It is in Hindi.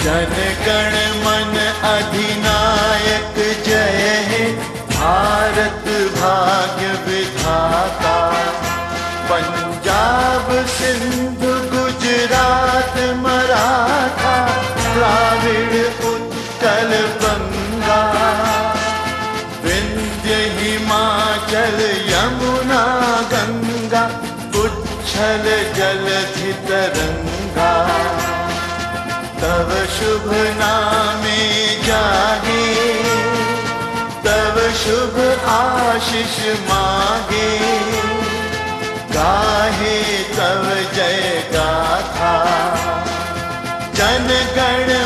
जन गण मन अधिनायक जय हे, भारत भाग्य विधाता। पंजाब सिंध गुजरात मराठा, द्राविड़ उत्कल बंगा। विंध्य हिमाचल यमुना गंगा, उच्छल जलधि तरंगा। तव शुभ नामे जागे, तव शुभ आशीष मागे। गाहे तव जय गाथा, जन गण